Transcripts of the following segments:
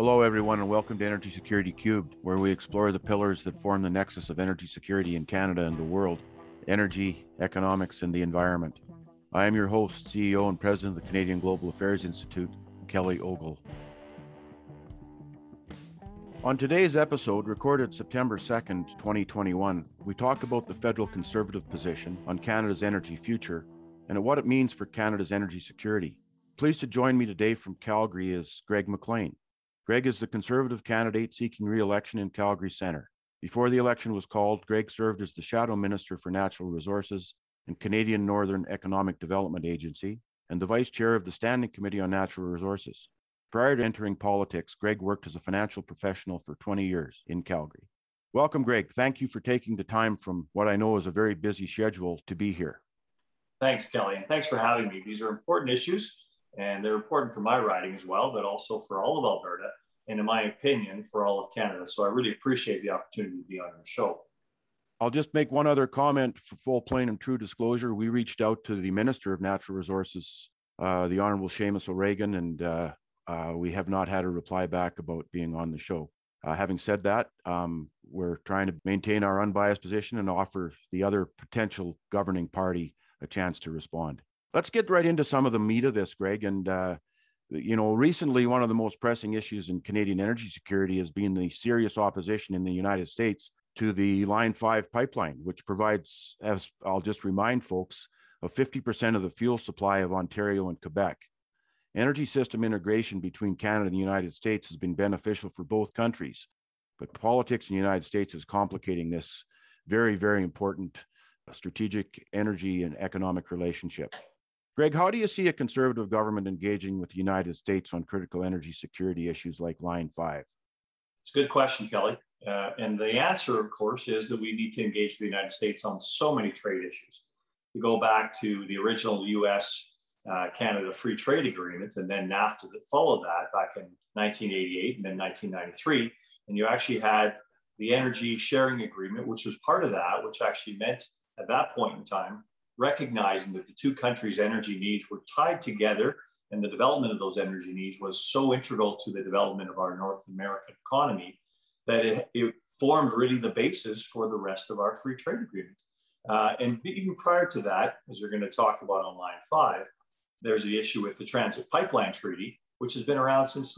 Hello, everyone, and welcome to Energy Security Cubed, where we explore the pillars that form the nexus of energy security in Canada and the world: energy, economics, and the environment. I am your host, CEO and President of the Canadian Global Affairs Institute, Kelly Ogle. On today's episode, recorded September 2nd, 2021, we talk about the federal Conservative position on Canada's energy future and what it means for Canada's energy security. Pleased to join me today from Calgary is Greg McLean. Greg is the Conservative candidate seeking re-election in Calgary Centre. Before the election was called, Greg served as the Shadow Minister for Natural Resources and Canadian Northern Economic Development Agency and the Vice Chair of the Standing Committee on Natural Resources. Prior to entering politics, Greg worked as a financial professional for 20 years in Calgary. Welcome, Greg. Thank you for taking the time from what I know is a very busy schedule to be here. Thanks, Kelly, and thanks for having me. These are important issues, and they're important for my riding as well, but also for all of Alberta, and in my opinion, for all of Canada. So I really appreciate the opportunity to be on your show. I'll just make one other comment for full, plain, and true disclosure. We reached out to the Minister of Natural Resources, the Honourable Seamus O'Regan, and we have not had a reply back about being on the show. Having said that, we're trying to maintain our unbiased position and offer the other potential governing party a chance to respond. Let's get right into some of the meat of this, Greg. And, recently, one of the most pressing issues in Canadian energy security has been the serious opposition in the United States to the Line 5 pipeline, which provides, as I'll just remind folks, of 50% of the fuel supply of Ontario and Quebec. Energy system integration between Canada and the United States has been beneficial for both countries, but politics in the United States is complicating this very, very important strategic energy and economic relationship. Greg, how do you see a Conservative government engaging with the United States on critical energy security issues like Line 5? It's a good question, Kelly. And the answer, of course, is that we need to engage the United States on so many trade issues. You go back to the original US-Canada Free Trade Agreement and then NAFTA that followed that back in 1988 and then 1993. And you actually had the Energy Sharing Agreement, which was part of that, which actually meant at that point in time, recognizing that the two countries' energy needs were tied together, and the development of those energy needs was so integral to the development of our North American economy that it formed really the basis for the rest of our free trade agreement. And even prior to that, as we're going to talk about on Line 5, there's the issue with the Transit Pipeline Treaty, which has been around since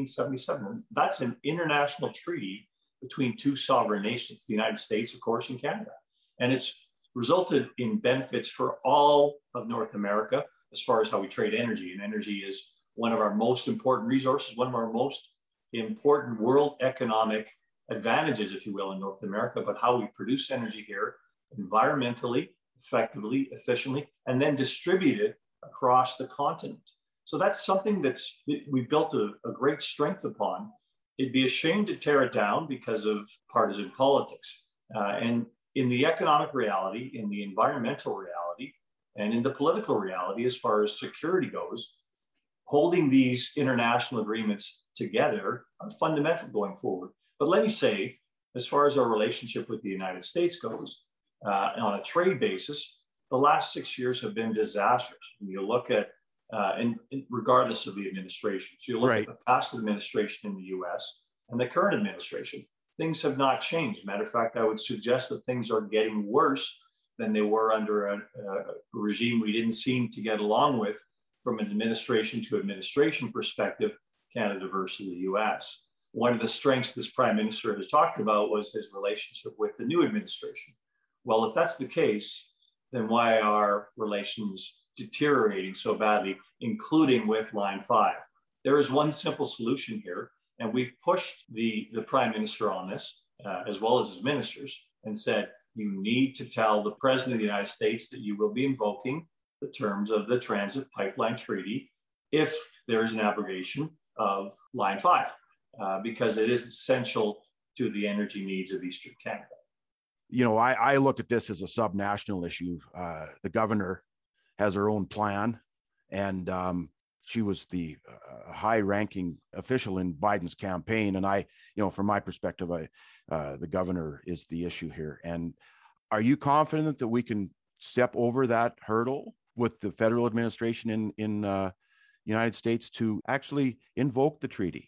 1977. That's an international treaty between two sovereign nations, the United States, of course, and Canada. And it's resulted in benefits for all of North America as far as how we trade energy. And energy is one of our most important resources, one of our most important world economic advantages, if you will, in North America, but how we produce energy here environmentally, effectively, efficiently, and then distribute it across the continent. So that's something we built a great strength upon. It'd be a shame to tear it down because of partisan politics. And in the economic reality, in the environmental reality, and in the political reality, as far as security goes, holding these international agreements together are fundamental going forward. But let me say, as far as our relationship with the United States goes, on a trade basis, the last 6 years have been disastrous. When you look at, and regardless of the administration, so you look at the past administration in the US and the current administration, things have not changed. Matter of fact, I would suggest that things are getting worse than they were under a regime we didn't seem to get along with from an administration to administration perspective, Canada versus the US. One of the strengths this Prime Minister has talked about was his relationship with the new administration. Well, if that's the case, then why are relations deteriorating so badly, including with Line 5? There is one simple solution here. And we've pushed the Prime Minister on this, as well as his ministers, and said, you need to tell the President of the United States that you will be invoking the terms of the Transit Pipeline Treaty if there is an abrogation of Line 5, because it is essential to the energy needs of Eastern Canada. You know, I look at this as a subnational issue. The governor has her own plan, and she was the high-ranking official in Biden's campaign. And from my perspective, the governor is the issue here. And are you confident that we can step over that hurdle with the federal administration in United States to actually invoke the treaty?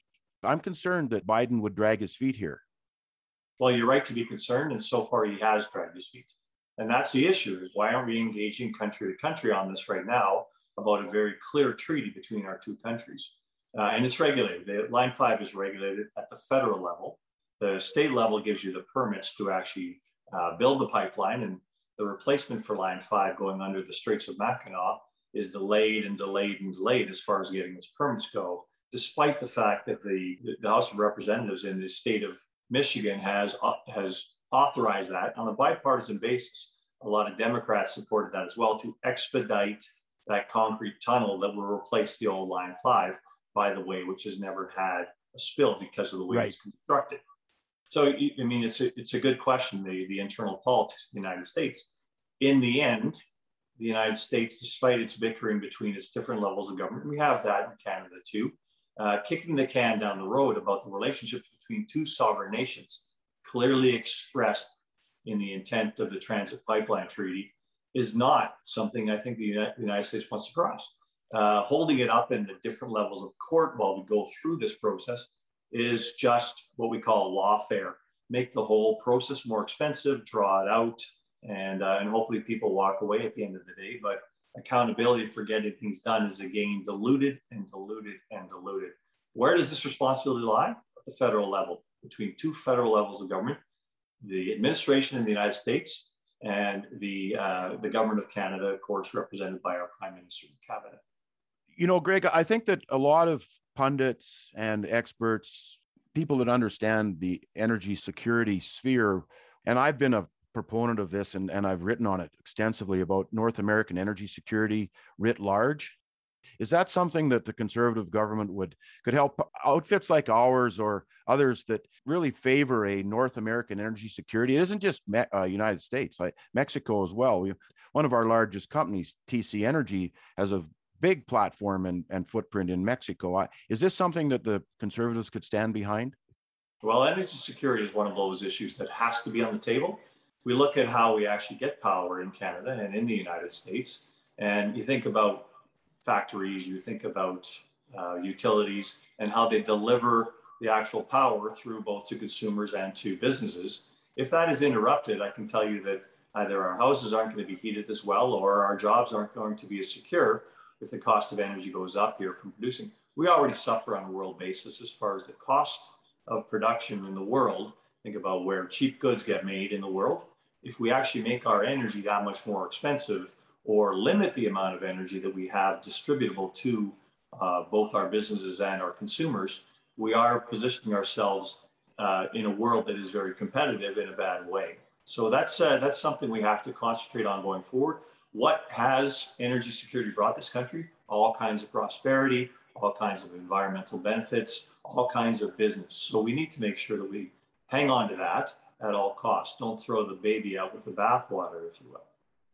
I'm concerned that Biden would drag his feet here. Well, you're right to be concerned, and so far he has dragged his feet. And that's the issue, is why aren't we engaging country to country on this right now about a very clear treaty between our two countries? And it's regulated. Line 5 is regulated at the federal level. The state level gives you the permits to actually build the pipeline, and the replacement for Line 5 going under the Straits of Mackinac is delayed and delayed and delayed as far as getting its permits go, despite the fact that the House of Representatives in the state of Michigan has authorized that on a bipartisan basis. A lot of Democrats supported that as well, to expedite that concrete tunnel that will replace the old Line 5, by the way, which has never had a spill because of the way it's constructed. So, I mean, it's a good question, the internal politics of the United States. In the end, the United States, despite its bickering between its different levels of government, we have that in Canada too, kicking the can down the road about the relationship between two sovereign nations, clearly expressed in the intent of the Transit Pipeline Treaty, is not something I think the United States wants to cross. Holding it up in the different levels of court while we go through this process is just what we call lawfare. Make the whole process more expensive, draw it out, and hopefully people walk away at the end of the day. But accountability for getting things done is again diluted and diluted and diluted. Where does this responsibility lie? At the federal level, between two federal levels of government, the administration in the United States and the government of Canada, of course, represented by our Prime Minister and Cabinet. You know, Greg, I think that a lot of pundits and experts, people that understand the energy security sphere, and I've been a proponent of this, and I've written on it extensively about North American energy security writ large. Is that something that the Conservative government could help outfits like ours or others that really favor a North American energy security? It isn't just United States, like Mexico as well. One of our largest companies, TC Energy, has a big platform and footprint in Mexico. Is this something that the Conservatives could stand behind? Well, energy security is one of those issues that has to be on the table. We look at how we actually get power in Canada and in the United States, and you think about factories, you think about utilities and how they deliver the actual power through both to consumers and to businesses. If that is interrupted, I can tell you that either our houses aren't going to be heated as well, or our jobs aren't going to be as secure if the cost of energy goes up here from producing. We already suffer on a world basis as far as the cost of production in the world. Think about where cheap goods get made in the world. If we actually make our energy that much more expensive, or limit the amount of energy that we have distributable to both our businesses and our consumers, we are positioning ourselves in a world that is very competitive in a bad way. So that's something we have to concentrate on going forward. What has energy security brought this country? All kinds of prosperity, all kinds of environmental benefits, all kinds of business. So we need to make sure that we hang on to that at all costs. Don't throw the baby out with the bathwater, if you will.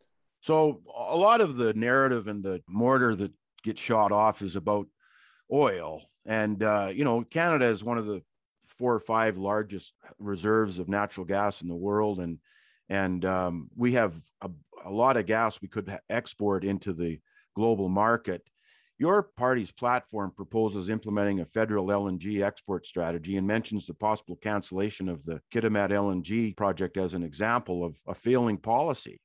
So a lot of the narrative and the mortar that gets shot off is about oil. And, you know, Canada is one of the 4 or 5 largest reserves of natural gas in the world. And we have a lot of gas we could export into the global market. Your party's platform proposes implementing a federal LNG export strategy and mentions the possible cancellation of the Kitimat LNG project as an example of a failing policy.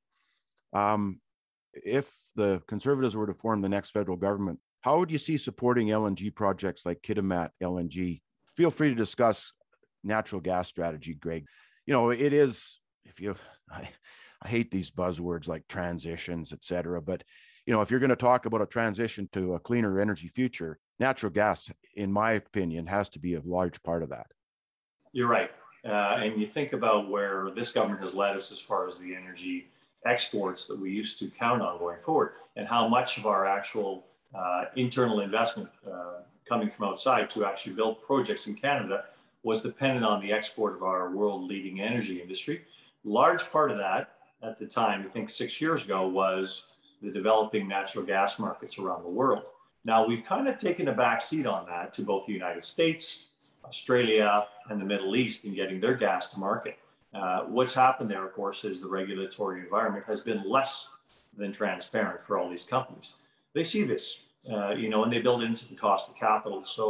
If the Conservatives were to form the next federal government, how would you see supporting LNG projects like Kitimat LNG? Feel free to discuss natural gas strategy, Greg. You know, it is, I hate these buzzwords like transitions, et cetera, but you know, if you're going to talk about a transition to a cleaner energy future, natural gas, in my opinion, has to be a large part of that. You're right. And you think about where this government has led us as far as the energy exports that we used to count on going forward, and how much of our actual internal investment coming from outside to actually build projects in Canada was dependent on the export of our world-leading energy industry. Large part of that at the time, I think 6 years ago, was the developing natural gas markets around the world. Now we've kind of taken a back seat on that to both the United States, Australia, and the Middle East in getting their gas to market. What's happened there, of course, is the regulatory environment has been less than transparent for all these companies. They see this, you know, and they build into the cost of capital. So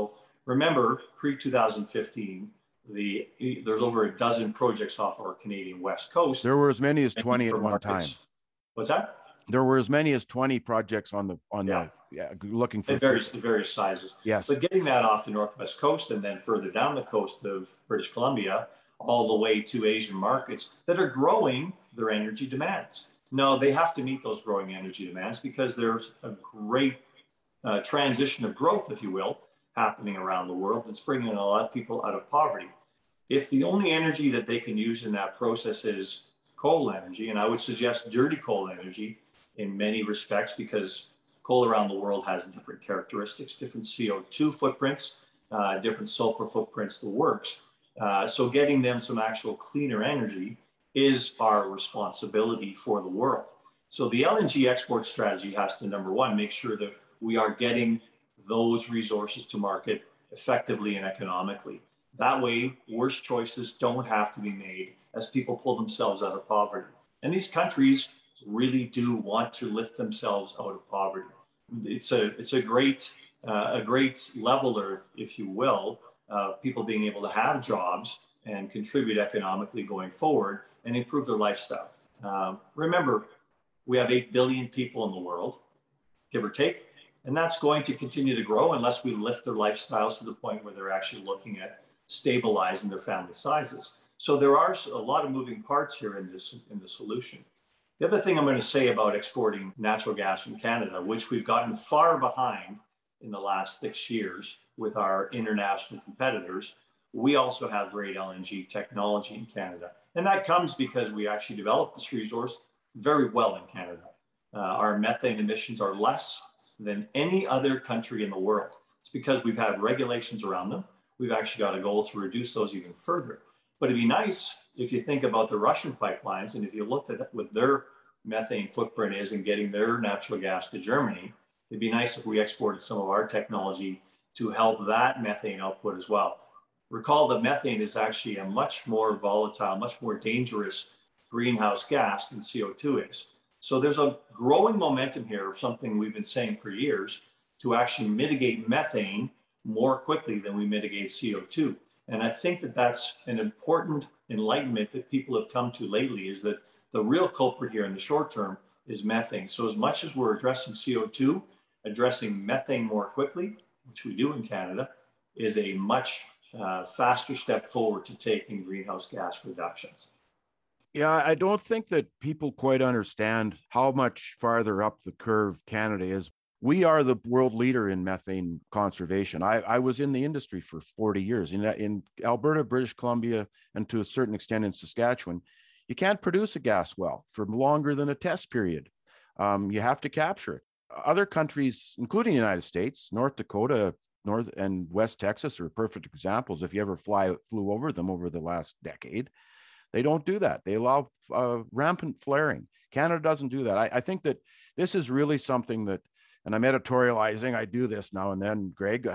Remember, pre-2015, there's over a dozen projects off our Canadian West Coast. There were as many as 20 at one time. What's that? There were as many as 20 projects on the looking for various sizes. Yes. But getting that off the Northwest Coast and then further down the coast of British Columbia, all the way to Asian markets that are growing their energy demands. Now, they have to meet those growing energy demands because there's a great transition of growth, if you will, happening around the world that's bringing a lot of people out of poverty. If the only energy that they can use in that process is coal energy, and I would suggest dirty coal energy in many respects, because coal around the world has different characteristics, different CO2 footprints, different sulfur footprints, the works. So getting them some actual cleaner energy is our responsibility for the world. So the LNG export strategy has to, number one, make sure that we are getting those resources to market effectively and economically. That way, worse choices don't have to be made as people pull themselves out of poverty. And these countries really do want to lift themselves out of poverty. It's a great leveler, if you will, of people being able to have jobs and contribute economically going forward and improve their lifestyle. Remember, we have 8 billion people in the world, give or take, and that's going to continue to grow unless we lift their lifestyles to the point where they're actually looking at stabilizing their family sizes. So there are a lot of moving parts here in the solution. The other thing I'm going to say about exporting natural gas from Canada, which we've gotten far behind in the last 6 years with our international competitors, we also have great LNG technology in Canada. And that comes because we actually developed this resource very well in Canada. Our methane emissions are less than any other country in the world. It's because we've had regulations around them. We've actually got a goal to reduce those even further. But it'd be nice if you think about the Russian pipelines, and if you looked at what their methane footprint is in getting their natural gas to Germany, it'd be nice if we exported some of our technology to help that methane output as well. Recall that methane is actually a much more volatile, much more dangerous greenhouse gas than CO2 is. So there's a growing momentum here of something we've been saying for years to actually mitigate methane more quickly than we mitigate CO2. And I think that that's an important enlightenment that people have come to lately, is that the real culprit here in the short term is methane. So as much as we're addressing CO2, addressing methane more quickly, which we do in Canada, is a much faster step forward to take in greenhouse gas reductions. Yeah, I don't think that people quite understand how much farther up the curve Canada is. We are the world leader in methane conservation. I was in the industry for 40 years. In Alberta, British Columbia, and to a certain extent in Saskatchewan, you can't produce a gas well for longer than a test period. You have to capture it. Other countries, including the United States, North Dakota, North and West Texas are perfect examples. If you ever flew over them over the last decade, they don't do that. They allow rampant flaring. Canada doesn't do that. I think that this is really something that, and I'm editorializing, I do this now and then, Greg,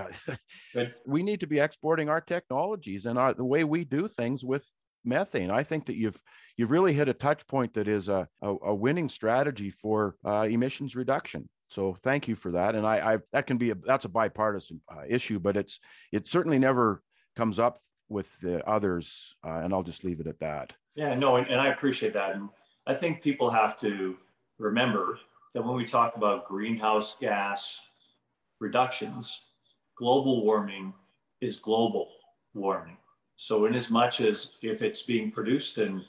we need to be exporting our technologies and the way we do things with methane. I think that you've really hit a touch point that is a winning strategy for emissions reduction. So thank you for that. And that's a bipartisan issue, but it certainly never comes up with the others. And I'll just leave it at that. Yeah, no, and I appreciate that. And I think people have to remember that when we talk about greenhouse gas reductions, global warming is global warming. So in as much as if it's being produced and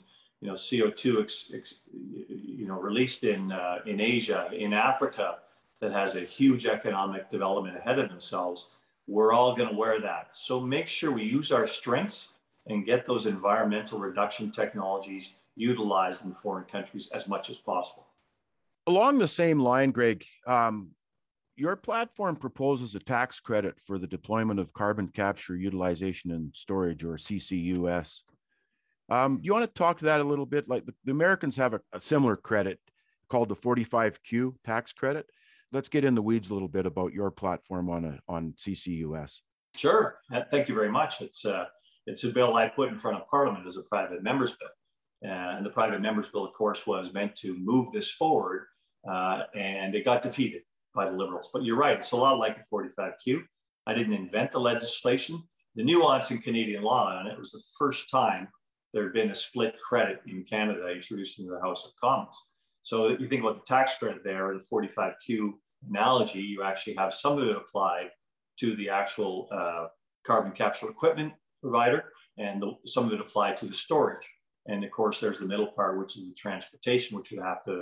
CO2 released in Asia, in Africa, that has a huge economic development ahead of themselves, we're all going to wear that. So make sure we use our strengths and get those environmental reduction technologies utilized in foreign countries as much as possible. Along the same line, Greg, your platform proposes a tax credit for the deployment of carbon capture, utilization, and storage, or CCUS. You want to talk to that a little bit? Like the Americans have a similar credit called the 45Q tax credit. Let's get in the weeds a little bit about your platform on CCUS. Sure. Thank you very much. It's a bill I put in front of Parliament as a private member's bill. And the private member's bill, of course, was meant to move this forward, and it got defeated by the Liberals. But you're right, it's a lot like the 45Q. I didn't invent the legislation. The nuance in Canadian law, and it was the first time there had been a split credit in Canada introduced into the House of Commons. So if you think about the tax credit there, the 45Q analogy, you actually have some of it applied to the actual carbon capture equipment provider, and some of it applied to the storage. And of course, there's the middle part, which is the transportation, which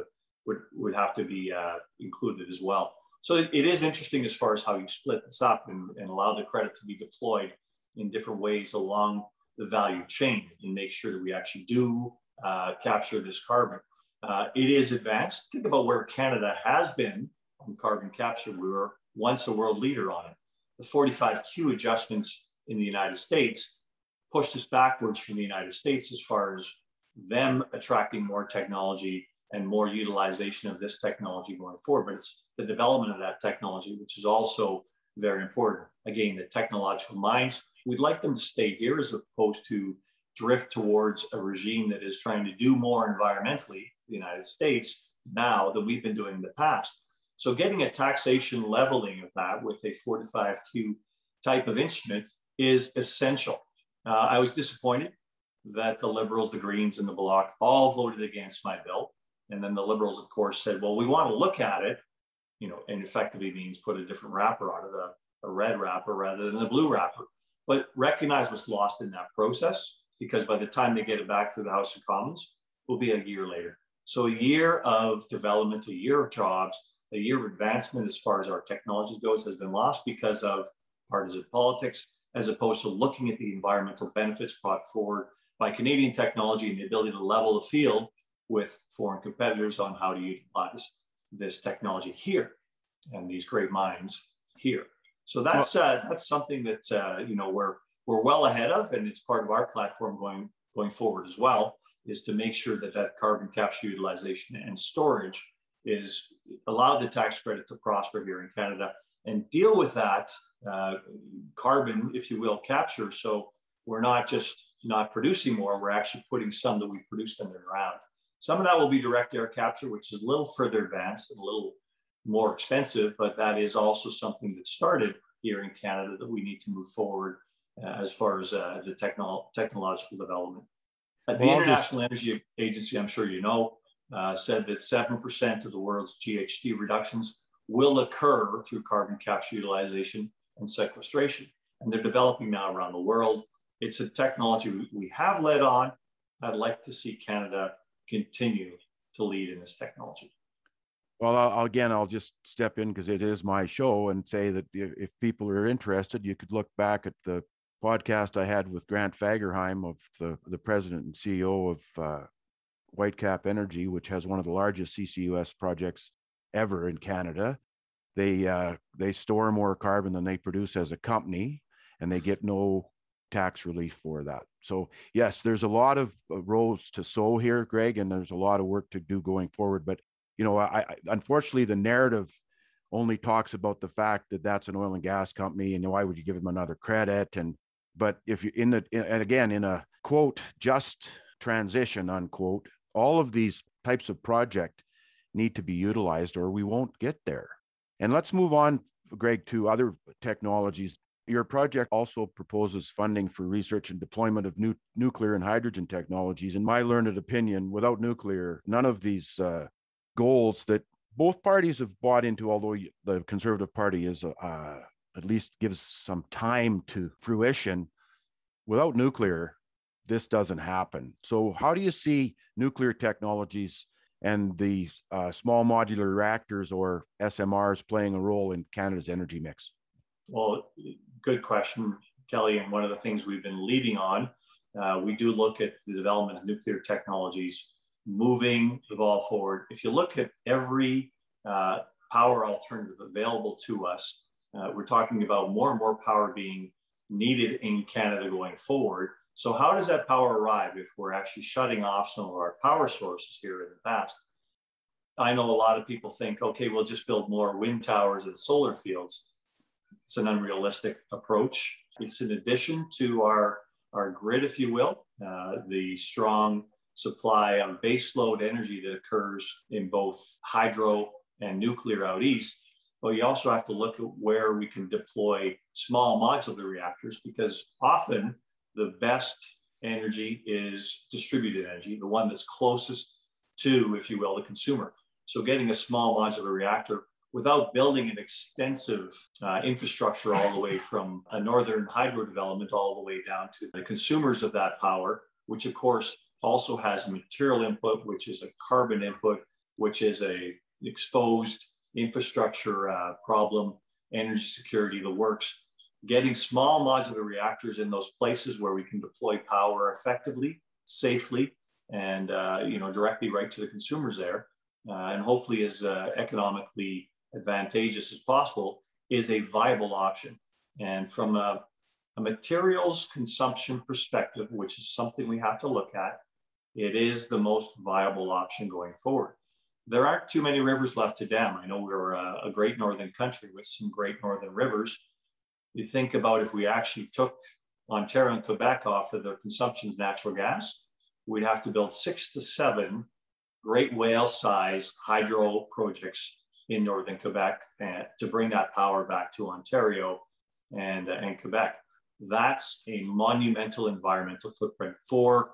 would have to be included as well. So it is interesting as far as how you split this up and allow the credit to be deployed in different ways along the value chain and make sure that we actually do capture this carbon. It is advanced. Think about where Canada has been on carbon capture. We were once a world leader on it. The 45Q adjustments in the United States pushed us backwards from the United States as far as them attracting more technology and more utilization of this technology going forward. But it's the development of that technology, which is also very important. Again, the technological minds, we'd like them to stay here as opposed to drift towards a regime that is trying to do more environmentally, the United States, now than we've been doing in the past. So getting a taxation leveling of that with a 45Q type of instrument is essential. I was disappointed that the Liberals, the Greens, and the Bloc all voted against my bill. And then the Liberals, of course, said, well, we want to look at it, and effectively means put a different wrapper on it, a red wrapper rather than a blue wrapper. But recognize what's lost in that process, because by the time they get it back through the House of Commons, will be a year later. So a year of development, a year of jobs, a year of advancement as far as our technology goes has been lost because of partisan politics, as opposed to looking at the environmental benefits brought forward by Canadian technology and the ability to level the field with foreign competitors on how to utilize this technology here and these great minds here. So that's something that we're well ahead of, and it's part of our platform going forward as well, is to make sure that carbon capture utilization and storage is allow the tax credit to prosper here in Canada and deal with that carbon, if you will, capture. So we're not just not producing more, we're actually putting some that we produced in the ground. Some of that will be direct air capture, which is a little further advanced and a little more expensive, but that is also something that started here in Canada that we need to move forward as far as the technological development. The International Energy Agency, I'm sure you know, said that 7% of the world's GHG reductions will occur through carbon capture utilization and sequestration. And they're developing now around the world. It's a technology we have led on. I'd like to see Canada continue to lead in this technology. Well, I'll just step in because it is my show and say that if people are interested, you could look back at the podcast I had with Grant Fagerheim, of the president and CEO of Whitecap Energy, which has one of the largest CCUS projects ever in Canada. They store more carbon than they produce as a company, and they get no tax relief for that. So yes, there's a lot of rows to sow here, Greg, and there's a lot of work to do going forward. But I unfortunately, the narrative only talks about the fact that that's an oil and gas company, and why would you give them another credit? But if you in a quote just transition unquote, all of these types of project need to be utilized, or we won't get there. And let's move on, Greg, to other technologies. Your project also proposes funding for research and deployment of new nuclear and hydrogen technologies. In my learned opinion, without nuclear, none of these goals that both parties have bought into, although the Conservative Party is at least gives some time to fruition, without nuclear, this doesn't happen. So how do you see nuclear technologies and the small modular reactors, or SMRs, playing a role in Canada's energy mix? Well, good question, Kelly. And one of the things we've been leading on, we do look at the development of nuclear technologies, moving the ball forward. If you look at every power alternative available to us, we're talking about more and more power being needed in Canada going forward. So how does that power arrive if we're actually shutting off some of our power sources here in the past? I know a lot of people think, okay, we'll just build more wind towers and solar fields. It's an unrealistic approach. It's in addition to our grid, if you will, the strong supply of baseload energy that occurs in both hydro and nuclear out east. but you also have to look at where we can deploy small modular reactors, because often the best energy is distributed energy, the one that's closest to, if you will, the consumer. So getting a small modular reactor without building an extensive infrastructure all the way from a northern hydro development all the way down to the consumers of that power, which of course also has a material input, which is a carbon input, which is a exposed infrastructure problem, energy security, the works. Getting small modular reactors in those places where we can deploy power effectively, safely, and directly right to the consumers there, and hopefully as economically advantageous as possible, is a viable option. And from a materials consumption perspective, which is something we have to look at, it is the most viable option going forward. There aren't too many rivers left to dam. I know we're a great northern country with some great northern rivers. You think about if we actually took Ontario and Quebec off of their consumption of natural gas, we'd have to build 6 to 7 great whale-sized hydro projects in northern Quebec to bring that power back to Ontario and Quebec. That's a monumental environmental footprint for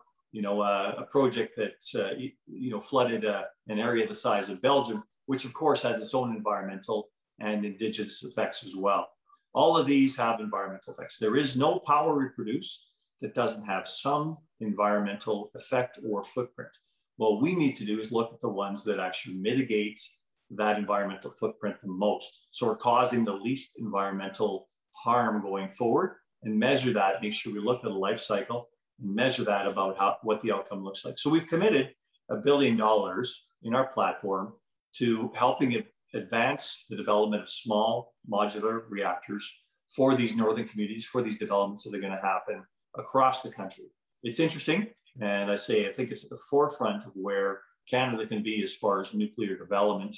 a project that flooded an area the size of Belgium, which of course has its own environmental and indigenous effects as well. All of these have environmental effects. There is no power we produce that doesn't have some environmental effect or footprint. What we need to do is look at the ones that actually mitigate that environmental footprint the most. So we're causing the least environmental harm going forward, and measure that, make sure we look at the life cycle and measure that about what the outcome looks like. So we've committed $1 billion in our platform to helping advance the development of small modular reactors for these northern communities, for these developments that are going to happen across the country. It's interesting, and I think it's at the forefront of where Canada can be as far as nuclear development.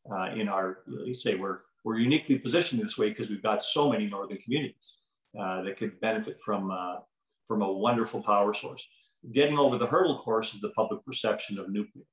We're uniquely positioned this way because we've got so many northern communities that could benefit from a wonderful power source. Getting over the hurdle, of course, is the public perception of nuclear.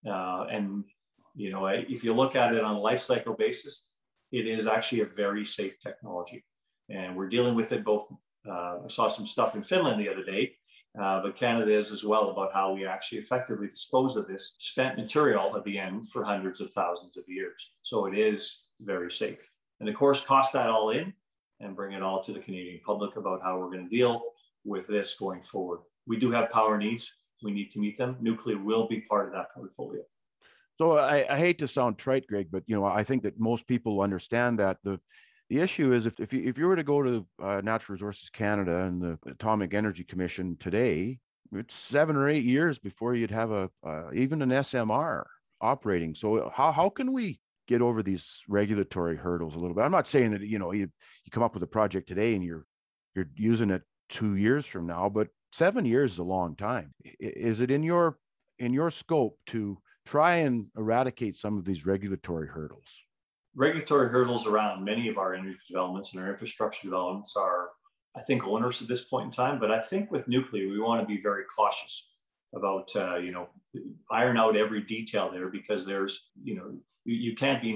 If you look at it on a life cycle basis, it is actually a very safe technology. And we're dealing with it both. I saw some stuff in Finland the other day, but Canada is as well, about how we actually effectively dispose of this spent material at the end for hundreds of thousands of years. So it is very safe. And of course, cost that all in and bring it all to the Canadian public about how we're going to deal with this going forward. We do have power needs. We need to meet them. Nuclear will be part of that portfolio. So I hate to sound trite, Greg, but I think that most people understand that the issue is if you were to go to Natural Resources Canada and the Atomic Energy Commission today, it's 7 or 8 years before you'd have even an SMR operating. So how can we get over these regulatory hurdles a little bit? I'm not saying that you come up with a project today and you're using it 2 years from now, but 7 years is a long time. Is it in your scope to try and eradicate some of these regulatory hurdles? Regulatory hurdles around many of our energy developments and our infrastructure developments are, I think, onerous at this point in time. But I think with nuclear, we want to be very cautious about, iron out every detail there, because there's, you can't be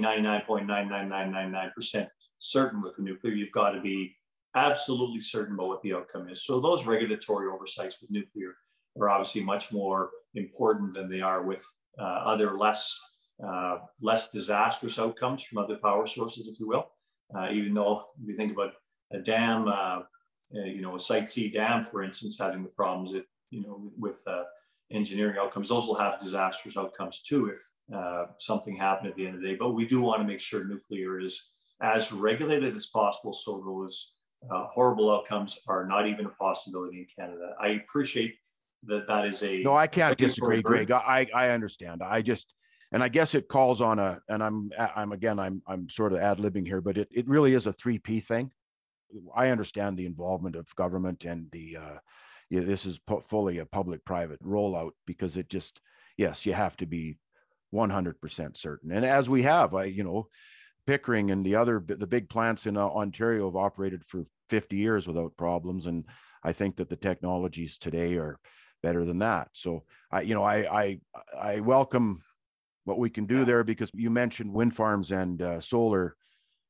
99.99999% certain with the nuclear. You've got to be absolutely certain about what the outcome is. So those regulatory oversights with nuclear are obviously much more important than they are with other less disastrous outcomes from other power sources, if you will. Even though if you think about a dam, a Site C dam, for instance, having the problems that, with engineering outcomes, those will have disastrous outcomes too if something happened at the end of the day. But we do want to make sure nuclear is as regulated as possible, so those horrible outcomes are not even a possibility in Canada. I appreciate that is a... No, I can't disagree, Greg. I understand. I guess it calls on I'm sort of ad-libbing here, but it really is a 3P thing. I understand the involvement of government and this is fully a public-private rollout, because yes, you have to be 100% certain. And as we have, Pickering and the big plants in Ontario have operated for 50 years without problems. And I think that the technologies today are better than that. So I welcome what we can do there, because you mentioned wind farms and solar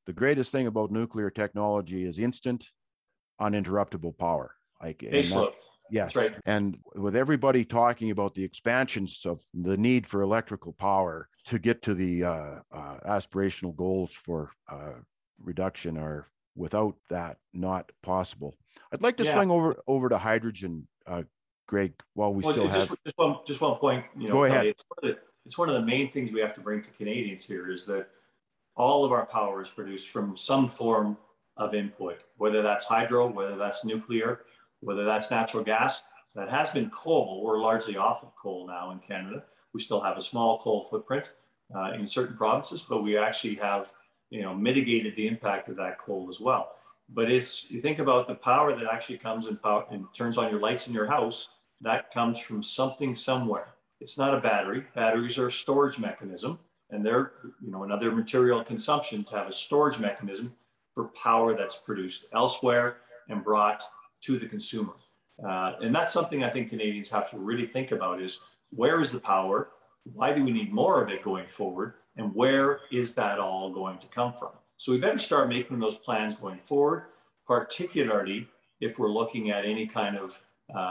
the greatest thing about nuclear technology is instant, uninterruptible power. Base load. Yes. That's right. And with everybody talking about the expansions of the need for electrical power to get to the aspirational goals for reduction are without that not possible. I'd like to swing over to hydrogen, Greg, while we still have. Just one point, Go ahead. It's one of the main things we have to bring to Canadians here is that all of our power is produced from some form of input, whether that's hydro, whether that's nuclear, whether that's natural gas. That has been coal. We're largely off of coal now in Canada. We still have a small coal footprint in certain provinces, but we actually have mitigated the impact of that coal as well. But you think about the power that actually comes and turns on your lights in your house, that comes from something somewhere. It's not a battery. Batteries are a storage mechanism, and they're another material consumption to have a storage mechanism for power that's produced elsewhere and brought to the consumer. And that's something I think Canadians have to really think about is where is the power? Why do we need more of it going forward? And where is that all going to come from? So we better start making those plans going forward, particularly if we're looking at any kind of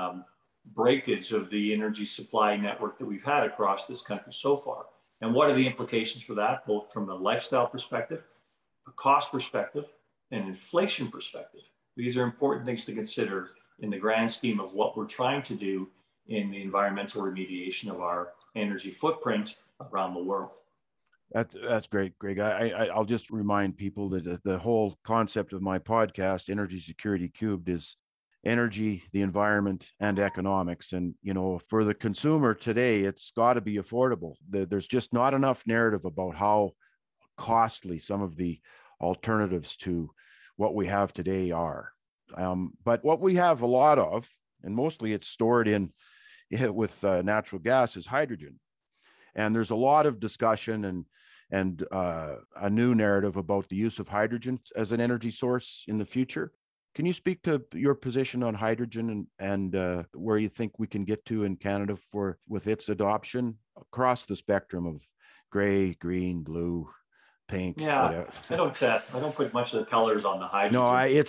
breakage of the energy supply network that we've had across this country so far. And what are the implications for that, both from a lifestyle perspective, a cost perspective, and inflation perspective? These are important things to consider in the grand scheme of what we're trying to do in the environmental remediation of our energy footprint around the world. That's great, Greg. I'll just remind people that the whole concept of my podcast, Energy Security Cubed, is energy, the environment, and economics. And, for the consumer today, it's got to be affordable. There's just not enough narrative about how costly some of the alternatives to what we have today are. But what we have a lot of, and mostly it's stored with natural gas, is hydrogen. And there's a lot of discussion and a new narrative about the use of hydrogen as an energy source in the future. Can you speak to your position on hydrogen and where you think we can get to in Canada with its adoption across the spectrum of gray, green, blue, pink? Yeah, I don't put much of the colors on the hydrogen.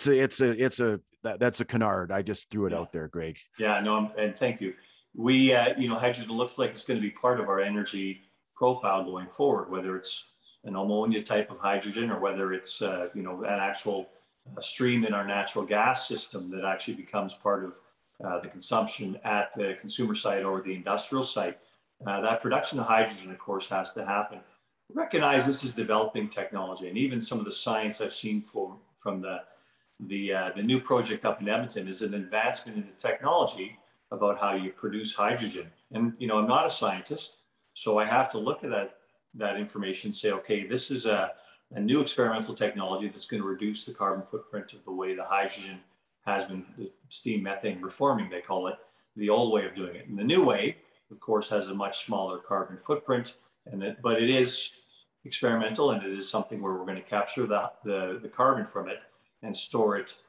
No, that's a canard. I just threw it out there, Greg. Yeah, no, and thank you. We, hydrogen looks like it's going to be part of our energy profile going forward, whether it's an ammonia type of hydrogen or whether it's, an actual stream in our natural gas system that actually becomes part of the consumption at the consumer site or the industrial site. That production of hydrogen, of course, has to happen. Recognize this is developing technology, and even some of the science I've seen from the new project up in Edmonton is an advancement in the technology about how you produce hydrogen. And I'm not a scientist, so I have to look at that information and say, okay, this is a new experimental technology that's going to reduce the carbon footprint of the way the hydrogen has been, the steam methane reforming, they call it, the old way of doing it. And the new way, of course, has a much smaller carbon footprint, but it is experimental, and it is something where we're going to capture the carbon from it and store it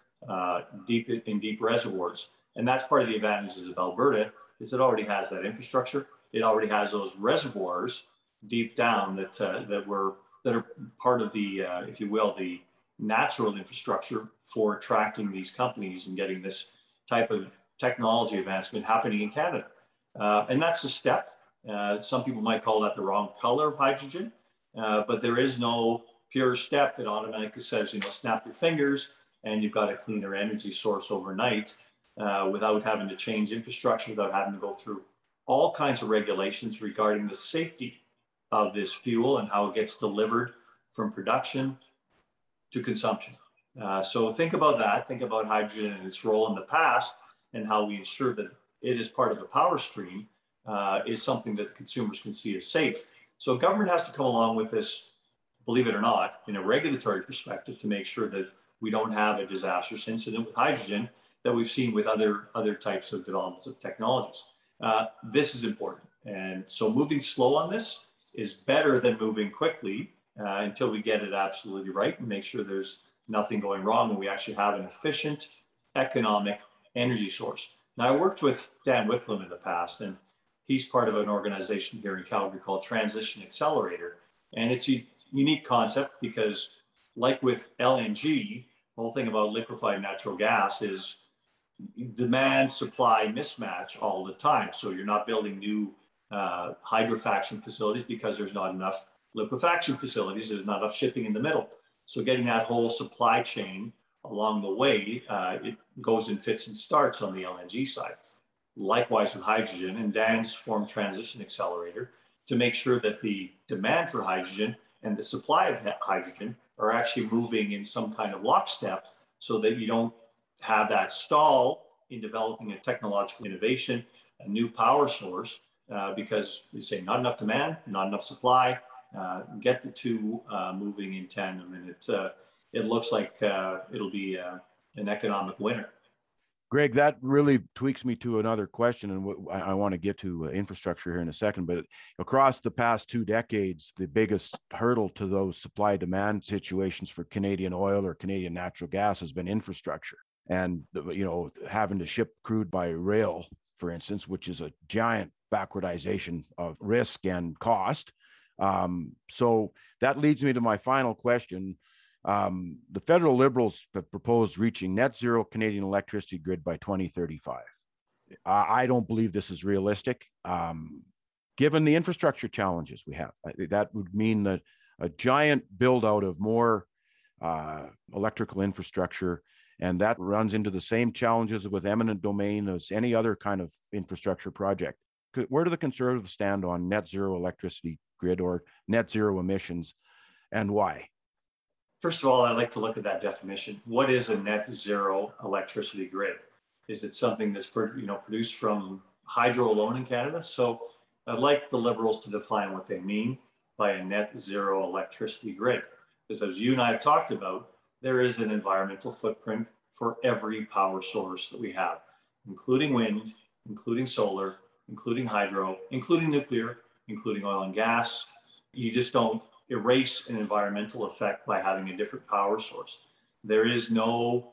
in deep reservoirs. And that's part of the advantages of Alberta, is it already has that infrastructure. It already has those reservoirs deep down that are part of the, if you will, the natural infrastructure for attracting these companies and getting this type of technology advancement happening in Canada. And that's a step. Some people might call that the wrong color of hydrogen, but there is no pure step that automatically says, snap your fingers and you've got a cleaner energy source overnight without having to change infrastructure, without having to go through all kinds of regulations regarding the safety of this fuel and how it gets delivered from production to consumption. So think about that. Think about hydrogen and its role in the past and how we ensure that it is part of the power stream is something that the consumers can see as safe. So government has to come along with this, believe it or not, in a regulatory perspective to make sure that we don't have a disastrous incident with hydrogen that we've seen with other types of developments of technologies. This is important. And so moving slow on this is better than moving quickly until we get it absolutely right and make sure there's nothing going wrong and we actually have an efficient, economic energy source. Now, I worked with Dan Whitlam in the past, and he's part of an organization here in Calgary called Transition Accelerator. And it's a unique concept because like with LNG, the whole thing about liquefied natural gas is demand supply mismatch all the time. So you're not building new hydrofaction facilities because there's not enough liquefaction facilities. There's not enough shipping in the middle. So getting that whole supply chain along the way, it goes in fits and starts on the LNG side. Likewise with hydrogen, and Dan's formed Transition Accelerator to make sure that the demand for hydrogen and the supply of hydrogen are actually moving in some kind of lockstep so that you don't have that stall in developing a technological innovation, a new power source, because we say not enough demand, not enough supply, get the two moving in tandem, and it looks like it'll be an economic winner. Greg, that really tweaks me to another question, and I want to get to infrastructure here in a second. But across the past 2 decades, the biggest hurdle to those supply-demand situations for Canadian oil or Canadian natural gas has been infrastructure, and having to ship crude by rail, for instance, which is a giant backwardization of risk and cost. So that leads me to my final question. The federal Liberals have proposed reaching net zero Canadian electricity grid by 2035. I don't believe this is realistic. Given the infrastructure challenges we have, that would mean that a giant build out of more electrical infrastructure, and that runs into the same challenges with eminent domain as any other kind of infrastructure project. Where do the Conservatives stand on net zero electricity grid or net zero emissions, and why? First of all, I like to look at that definition. What is a net zero electricity grid? Is it something that's produced from hydro alone in Canada? So I'd like the Liberals to define what they mean by a net zero electricity grid. Because as you and I have talked about, there is an environmental footprint for every power source that we have, including wind, including solar, including hydro, including nuclear, including oil and gas. You just don't erase an environmental effect by having a different power source. There is no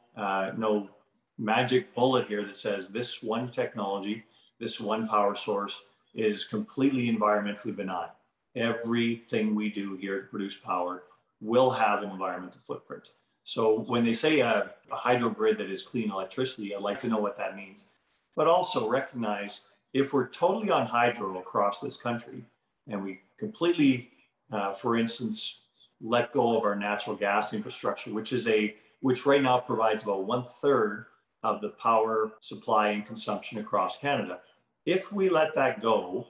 magic bullet here that says this one technology, this one power source is completely environmentally benign. Everything we do here to produce power will have an environmental footprint. So when they say a hydro grid that is clean electricity, I'd like to know what that means. But also recognize if we're totally on hydro across this country and we completely, for instance, let go of our natural gas infrastructure, which right now provides about 1/3 of the power supply and consumption across Canada. If we let that go,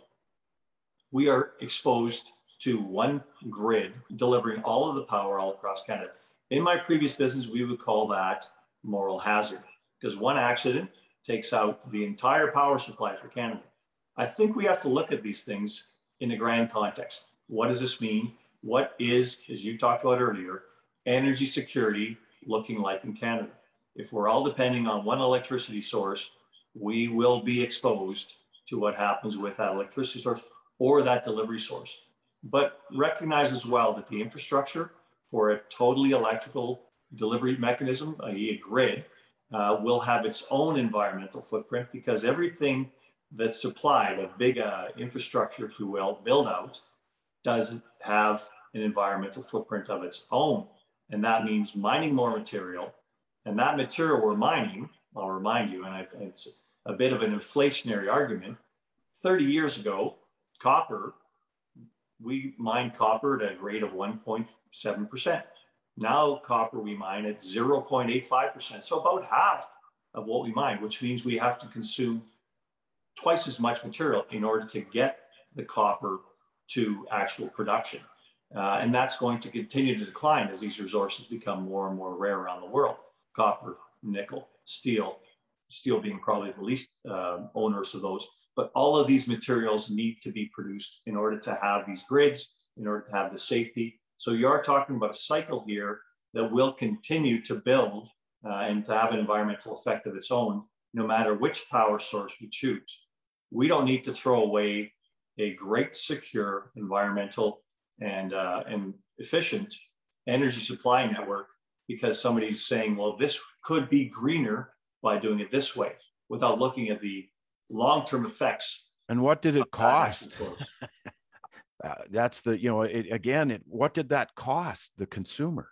we are exposed to one grid delivering all of the power all across Canada. In my previous business, we would call that moral hazard, because one accident takes out the entire power supply for Canada. I think we have to look at these things in a grand context. What does this mean? What is, as you talked about earlier, energy security looking like in Canada? If we're all depending on one electricity source, we will be exposed to what happens with that electricity source or that delivery source. But recognize as well that the infrastructure for a totally electrical delivery mechanism, i.e. a grid, will have its own environmental footprint, because everything that's supplied, a big infrastructure, if you will, build out, does have an environmental footprint of its own. And that means mining more material. And that material we're mining, I'll remind you, and it's a bit of an inflationary argument. 30 years ago, copper, we mined copper at a rate of 1.7%. Now copper we mine at 0.85%. So about half of what we mine, which means we have to consume twice as much material in order to get the copper to actual production. And that's going to continue to decline as these resources become more and more rare around the world. Copper, nickel, steel being probably the least onerous of those. But all of these materials need to be produced in order to have these grids, in order to have the safety. So you are talking about a cycle here that will continue to build and to have an environmental effect of its own, no matter which power source we choose. We don't need to throw away a great, secure, environmental and efficient energy supply network because somebody's saying, well, this could be greener by doing it this way, without looking at the long-term effects. And what did it cost? That's the, what did that cost the consumer?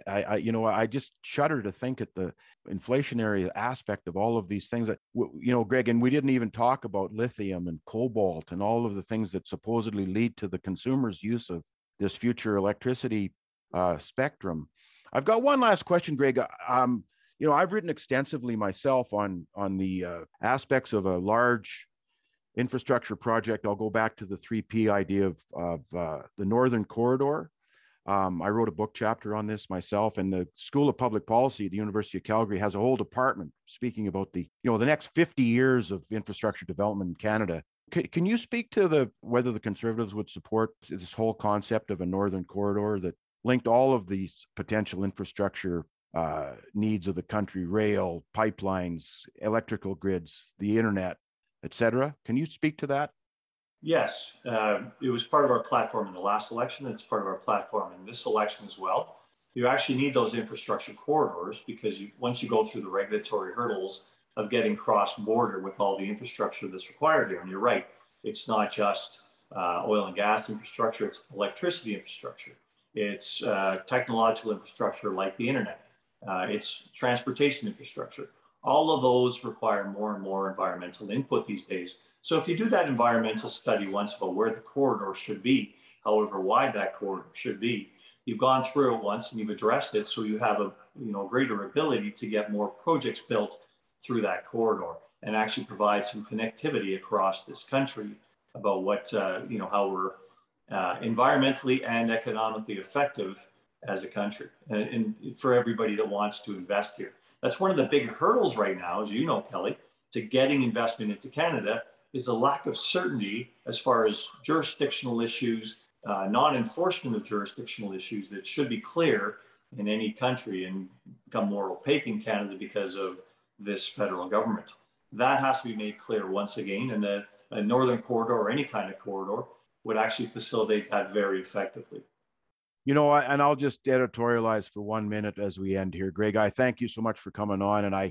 I just shudder to think at the inflationary aspect of all of these things that, Greg, and we didn't even talk about lithium and cobalt and all of the things that supposedly lead to the consumer's use of this future electricity spectrum. I've got one last question, Greg. I've written extensively myself on the aspects of a large infrastructure project. I'll go back to the 3P idea of the Northern Corridor. I wrote a book chapter on this myself, and the School of Public Policy at the University of Calgary has a whole department speaking about the next 50 years of infrastructure development in Canada. Can you speak to whether the Conservatives would support this whole concept of a Northern Corridor that linked all of these potential infrastructure needs of the country, rail, pipelines, electrical grids, the internet, etc.? Can you speak to that? Yes, it was part of our platform in the last election, and it's part of our platform in this election as well. You actually need those infrastructure corridors because once you go through the regulatory hurdles of getting cross-border with all the infrastructure that's required here, and you're right, it's not just oil and gas infrastructure, it's electricity infrastructure. It's technological infrastructure like the internet. It's transportation infrastructure. All of those require more and more environmental input these days. So if you do that environmental study once about where the corridor should be, however wide that corridor should be, you've gone through it once and you've addressed it, so you have a greater ability to get more projects built through that corridor and actually provide some connectivity across this country about what how we're environmentally and economically effective as a country, and for everybody that wants to invest here. That's one of the big hurdles right now, as you know, Kelly, to getting investment into Canada is a lack of certainty as far as jurisdictional issues, non-enforcement of jurisdictional issues that should be clear in any country and become more opaque in Canada because of this federal government. That has to be made clear once again, and a Northern Corridor or any kind of corridor would actually facilitate that very effectively. And I'll just editorialize for 1 minute as we end here. Greg, I thank you so much for coming on. And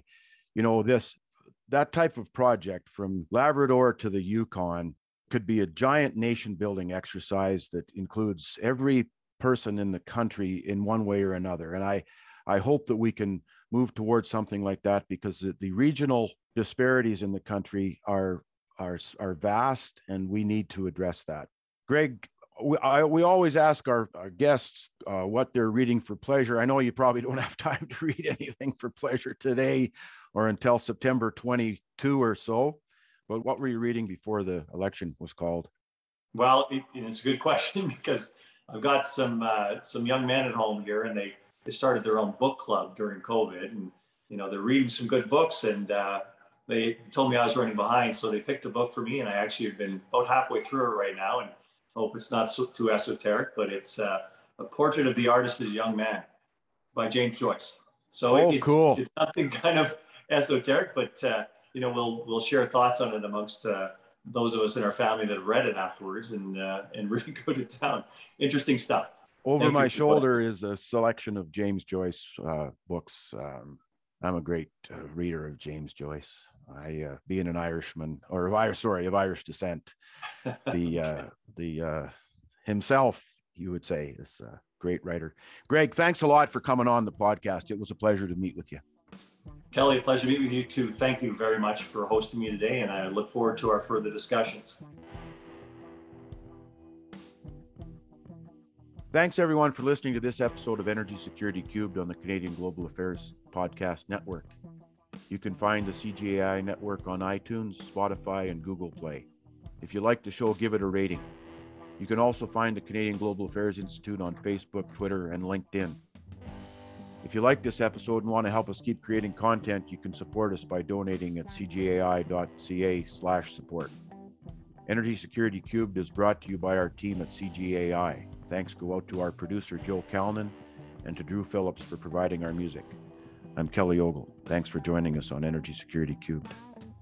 that type of project from Labrador to the Yukon could be a giant nation building exercise that includes every person in the country in one way or another. And I hope that we can move towards something like that, because the regional disparities in the country are vast, and we need to address that. Greg, we always ask our guests what they're reading for pleasure. I know you probably don't have time to read anything for pleasure today or until September 22 or so, but what were you reading before the election was called? Well, it's a good question, because I've got some young men at home here, and they started their own book club during COVID, and they're reading some good books, and they told me I was running behind, so they picked a book for me, and I actually have been about halfway through it right now, and hope it's not too esoteric, but it's A Portrait of the Artist as a Young Man by James Joyce. So cool. It's nothing kind of esoteric, but we'll share thoughts on it amongst those of us in our family that have read it afterwards, and really go to town. Interesting stuff. Over my shoulder is a selection of James Joyce books. I'm a great reader of James Joyce. Being an Irishman, of Irish descent, himself, you would say, is a great writer. Greg, thanks a lot for coming on the podcast. It was a pleasure to meet with you. Kelly, a pleasure to meet with you too. Thank you very much for hosting me today, and I look forward to our further discussions. Thanks everyone for listening to this episode of Energy Security Cubed on the Canadian Global Affairs Podcast Network. You can find the CGAI network on iTunes, Spotify, and Google Play. If you like the show, give it a rating. You can also find the Canadian Global Affairs Institute on Facebook, Twitter, and LinkedIn. If you like this episode and want to help us keep creating content, you can support us by donating at cgai.ca/support. Energy Security Cubed is brought to you by our team at CGAI. Thanks go out to our producer, Joe Calnan, and to Drew Phillips for providing our music. I'm Kelly Ogle. Thanks for joining us on Energy Security Cubed.